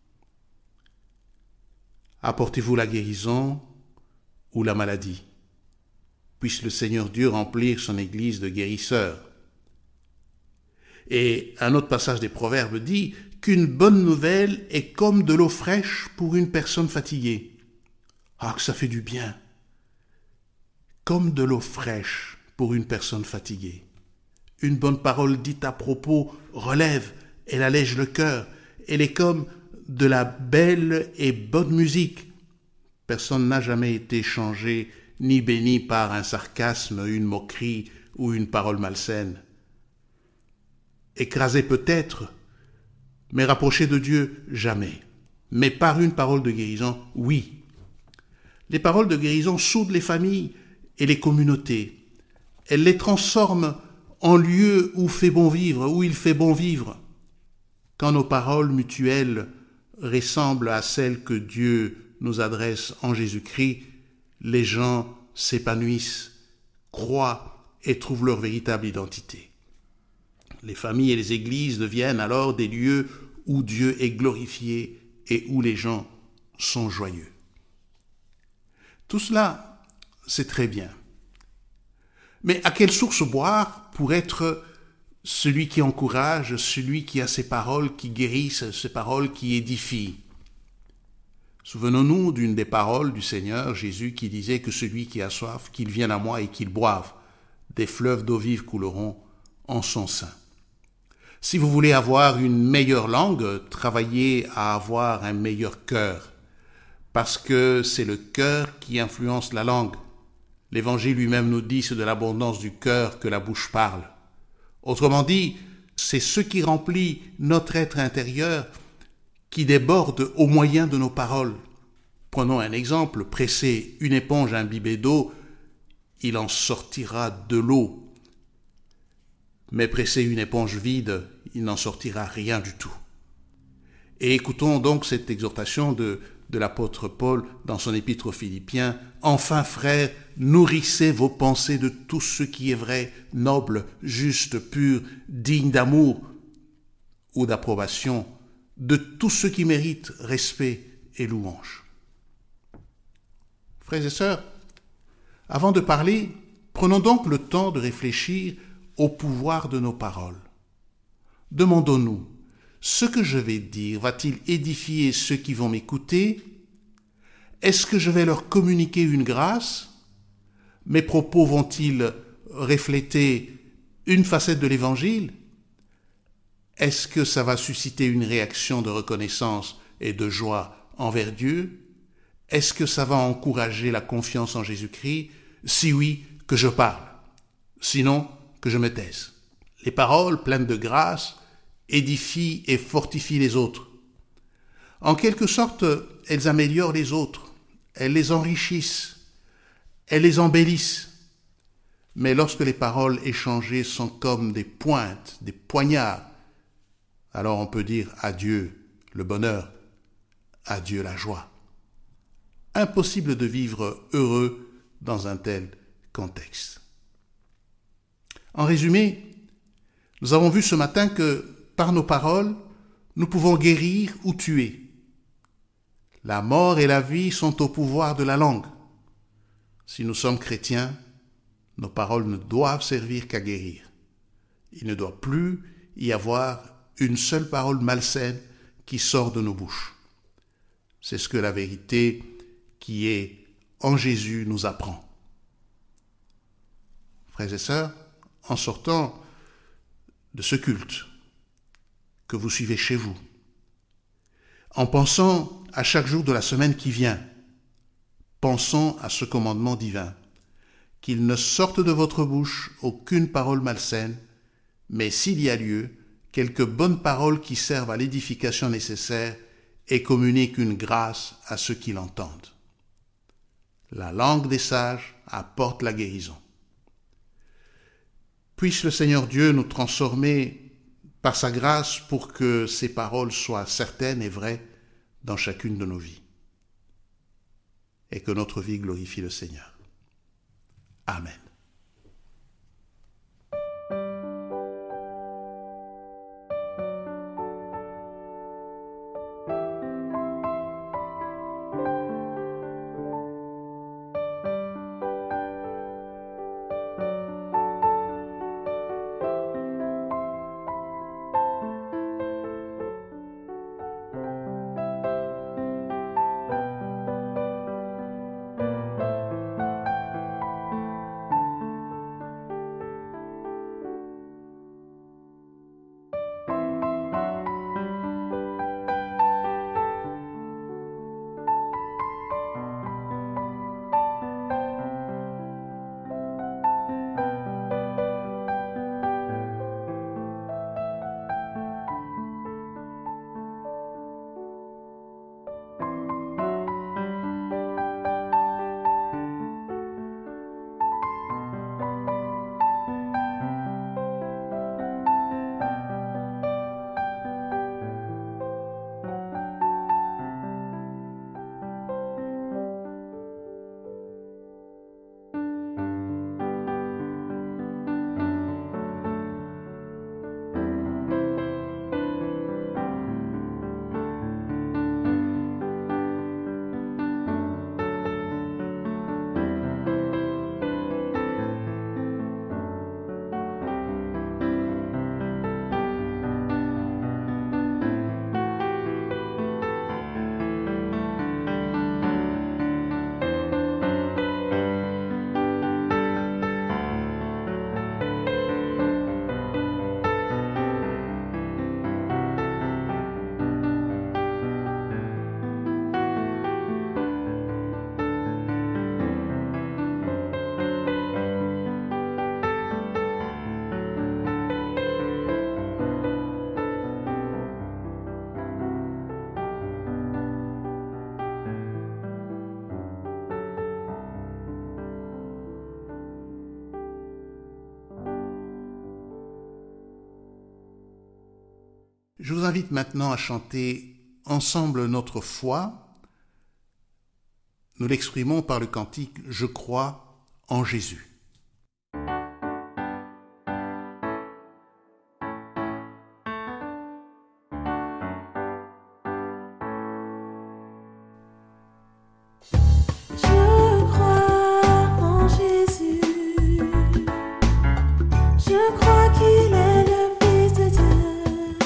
Apportez-vous la guérison ou la maladie? Puisse le Seigneur Dieu remplir son Église de guérisseurs. Et un autre passage des Proverbes dit qu'une bonne nouvelle est comme de l'eau fraîche pour une personne fatiguée. Ah, que ça fait du bien! Comme de l'eau fraîche pour une personne fatiguée. Une bonne parole dite à propos relève, elle allège le cœur, elle est comme de la belle et bonne musique. Personne n'a jamais été changé ni béni par un sarcasme, une moquerie ou une parole malsaine. Écrasé peut-être, mais rapproché de Dieu, jamais. Mais par une parole de guérison, oui. Les paroles de guérison soudent les familles et les communautés. Elles les transforment en lieux où il fait bon vivre. Quand nos paroles mutuelles ressemblent à celles que Dieu nous adresse en Jésus-Christ, les gens s'épanouissent, croient et trouvent leur véritable identité. Les familles et les églises deviennent alors des lieux où Dieu est glorifié et où les gens sont joyeux. Tout cela, c'est très bien. Mais à quelle source boire pour être celui qui encourage, celui qui a ces paroles qui guérissent, ces paroles qui édifient? Souvenons-nous d'une des paroles du Seigneur Jésus qui disait que celui qui a soif, qu'il vienne à moi et qu'il boive. Des fleuves d'eau vive couleront en son sein. Si vous voulez avoir une meilleure langue, travaillez à avoir un meilleur cœur, parce que c'est le cœur qui influence la langue. L'Évangile lui-même nous dit c'est de l'abondance du cœur que la bouche parle. Autrement dit, c'est ce qui remplit notre être intérieur qui déborde au moyen de nos paroles. Prenons un exemple, pressez une éponge imbibée d'eau, il en sortira de l'eau. Mais pressez une éponge vide, il n'en sortira rien du tout. Et écoutons donc cette exhortation de l'apôtre Paul dans son épître aux Philippiens. « Enfin, frères, nourrissez vos pensées de tout ce qui est vrai, noble, juste, pur, digne d'amour ou d'approbation, de tout ce qui mérite respect et louange. » Frères et sœurs, avant de parler, prenons donc le temps de réfléchir au pouvoir de nos paroles. Demandons-nous, ce que je vais dire va-t-il édifier ceux qui vont m'écouter? Est-ce que je vais leur communiquer une grâce? Mes propos vont-ils refléter une facette de l'Évangile? Est-ce que ça va susciter une réaction de reconnaissance et de joie envers Dieu? Est-ce que ça va encourager la confiance en Jésus-Christ? Si oui, que je parle. Sinon, que je me taise. Les paroles pleines de grâce édifient et fortifient les autres. En quelque sorte, elles améliorent les autres, elles les enrichissent, elles les embellissent. Mais lorsque les paroles échangées sont comme des pointes, des poignards, alors on peut dire adieu le bonheur, adieu la joie. Impossible de vivre heureux dans un tel contexte. En résumé, nous avons vu ce matin que par nos paroles, nous pouvons guérir ou tuer. La mort et la vie sont au pouvoir de la langue. Si nous sommes chrétiens, nos paroles ne doivent servir qu'à guérir. Il ne doit plus y avoir une seule parole malsaine qui sort de nos bouches. C'est ce que la vérité qui est en Jésus nous apprend. Frères et sœurs, en sortant de ce culte que vous suivez chez vous, en pensant à chaque jour de la semaine qui vient, pensons à ce commandement divin, qu'il ne sorte de votre bouche aucune parole malsaine, mais s'il y a lieu, quelques bonnes paroles qui servent à l'édification nécessaire et communiquent une grâce à ceux qui l'entendent. La langue des sages apporte la guérison. Puisse le Seigneur Dieu nous transformer par sa grâce pour que ces paroles soient certaines et vraies dans chacune de nos vies. Et que notre vie glorifie le Seigneur. Amen. Je vous invite maintenant à chanter ensemble notre foi. Nous l'exprimons par le cantique « Je crois en Jésus ». Je crois en Jésus. Je crois qu'il est le Fils de Dieu.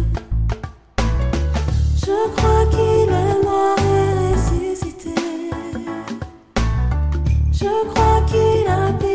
Je crois qu'il est mort et ressuscité. Je crois qu'il a payé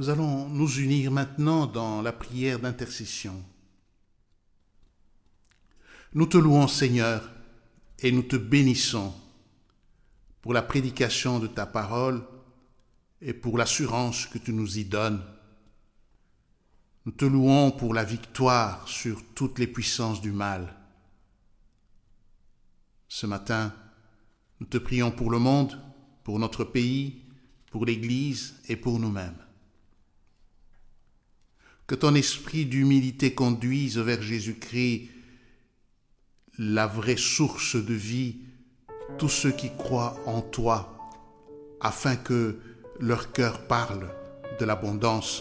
Nous allons nous unir maintenant dans la prière d'intercession. Nous te louons, Seigneur, et nous te bénissons pour la prédication de ta parole et pour l'assurance que tu nous y donnes. Nous te louons pour la victoire sur toutes les puissances du mal. Ce matin, nous te prions pour le monde, pour notre pays, pour l'Église et pour nous-mêmes. Que ton esprit d'humilité conduise vers Jésus-Christ, la vraie source de vie, tous ceux qui croient en toi, afin que leur cœur parle de l'abondance,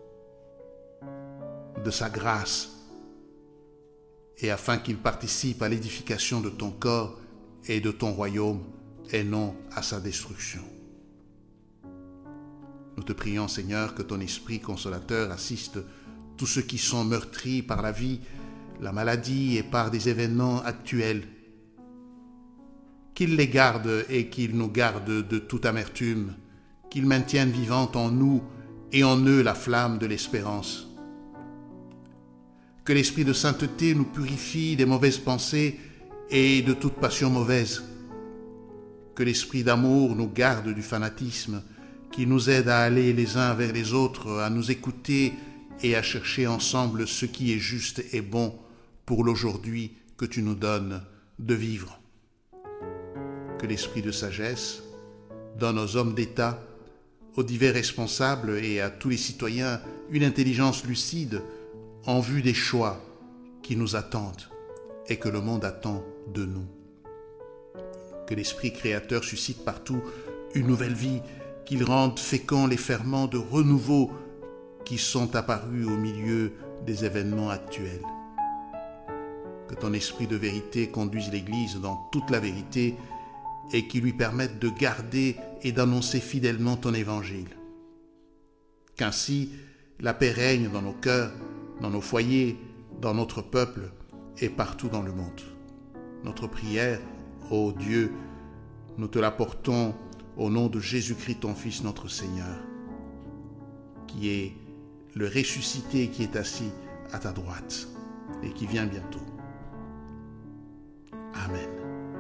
de sa grâce, et afin qu'ils participent à l'édification de ton corps et de ton royaume, et non à sa destruction. Nous te prions, Seigneur, que ton esprit consolateur assiste tous ceux qui sont meurtris par la vie, la maladie et par des événements actuels. Qu'il les garde et qu'il nous garde de toute amertume, qu'il maintienne vivante en nous et en eux la flamme de l'espérance. Que l'esprit de sainteté nous purifie des mauvaises pensées et de toute passion mauvaise. Que l'esprit d'amour nous garde du fanatisme, qui nous aide à aller les uns vers les autres, à nous écouter et à chercher ensemble ce qui est juste et bon pour l'aujourd'hui que tu nous donnes de vivre. Que l'esprit de sagesse donne aux hommes d'État, aux divers responsables et à tous les citoyens une intelligence lucide en vue des choix qui nous attendent et que le monde attend de nous. Que l'esprit créateur suscite partout une nouvelle vie, qu'il rende féconds les ferments de renouveau qui sont apparus au milieu des événements actuels. Que ton esprit de vérité conduise l'Église dans toute la vérité et qu'il lui permette de garder et d'annoncer fidèlement ton évangile. Qu'ainsi la paix règne dans nos cœurs, dans nos foyers, dans notre peuple et partout dans le monde. Notre prière, ô Dieu, nous te l'apportons au nom de Jésus-Christ, ton Fils, notre Seigneur, qui est le ressuscité qui est assis à ta droite et qui vient bientôt. Amen.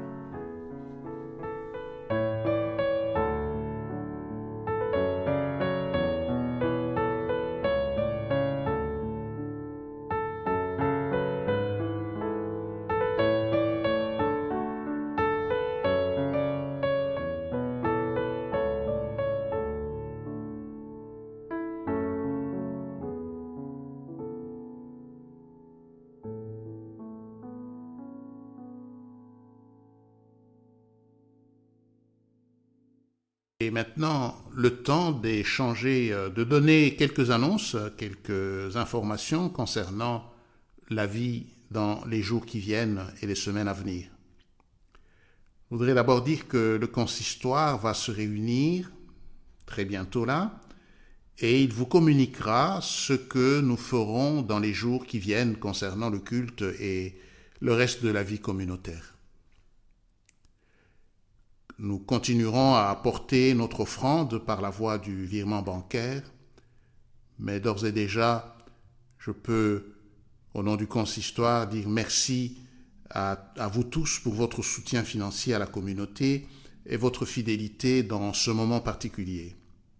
Et maintenant, le temps d'échanger, de donner quelques annonces, quelques informations concernant la vie dans les jours qui viennent et les semaines à venir. Je voudrais d'abord dire que le consistoire va se réunir très bientôt là, et il vous communiquera ce que nous ferons dans les jours qui viennent concernant le culte et le reste de la vie communautaire. Nous continuerons à apporter notre offrande par la voie du virement bancaire, mais d'ores et déjà, je peux, au nom du consistoire, dire merci à vous tous pour votre soutien financier à la communauté et votre fidélité dans ce moment particulier.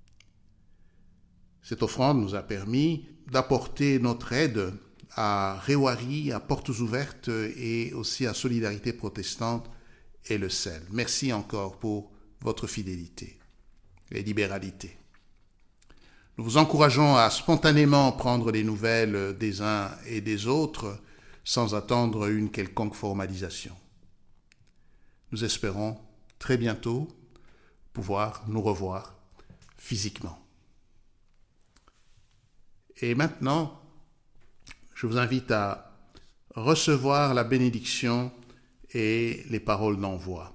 Cette offrande nous a permis d'apporter notre aide à Réouari, à Portes Ouvertes et aussi à Solidarité Protestante et le sel. Merci encore pour votre fidélité et libéralité. Nous vous encourageons à spontanément prendre les nouvelles des uns et des autres sans attendre une quelconque formalisation. Nous espérons très bientôt pouvoir nous revoir physiquement. Et maintenant, je vous invite à recevoir la bénédiction et les paroles d'envoi.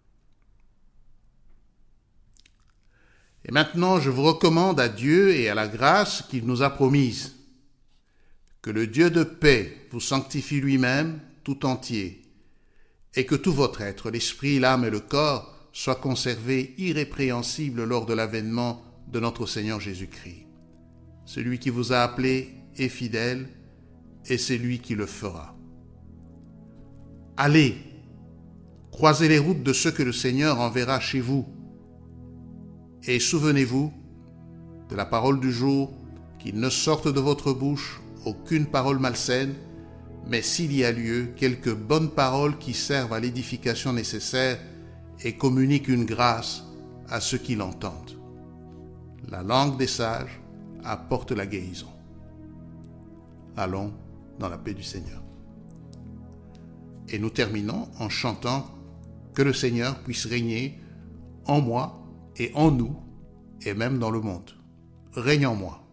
Et maintenant, je vous recommande à Dieu et à la grâce qu'il nous a promise. Que le Dieu de paix vous sanctifie lui-même tout entier, et que tout votre être, l'esprit, l'âme et le corps, soient conservés irrépréhensibles lors de l'avènement de notre Seigneur Jésus-Christ. Celui qui vous a appelé est fidèle et c'est lui qui le fera. Allez, croisez les routes de ceux que le Seigneur enverra chez vous. Et souvenez-vous de la parole du jour, qu'il ne sorte de votre bouche aucune parole malsaine, mais s'il y a lieu, quelques bonnes paroles qui servent à l'édification nécessaire et communiquent une grâce à ceux qui l'entendent. La langue des sages apporte la guérison. Allons dans la paix du Seigneur. Et nous terminons en chantant que le Seigneur puisse régner en moi et en nous, et même dans le monde. Règne en moi.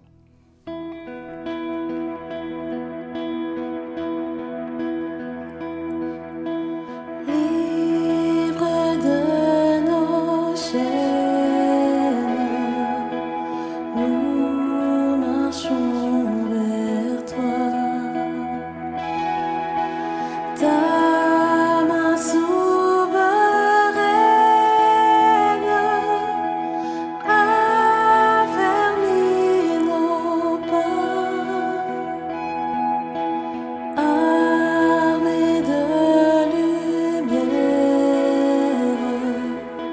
Libre de nos chaînes, nous marchons vers toi. Ta main souveraine affermit nos pas, armés de lumière,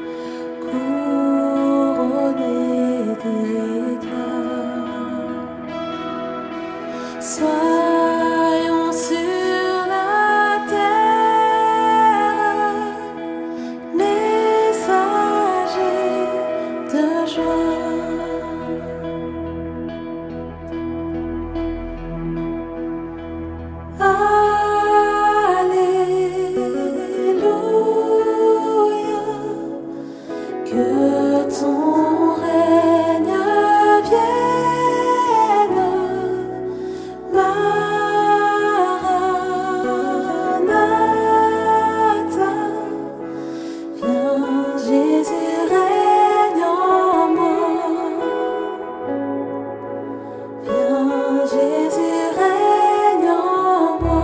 couronnés d'éclat. Soyons sur la terre, messagers de joie. Alléluia, que ton règne vienne. Maranatha, viens Jésus, règne en moi. Viens Jésus, règne en moi.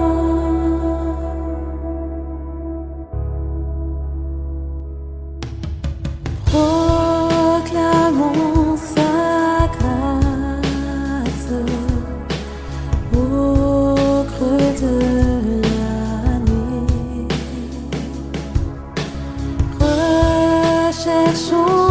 Proclamons sa grâce au creux de la nuit. Recherchons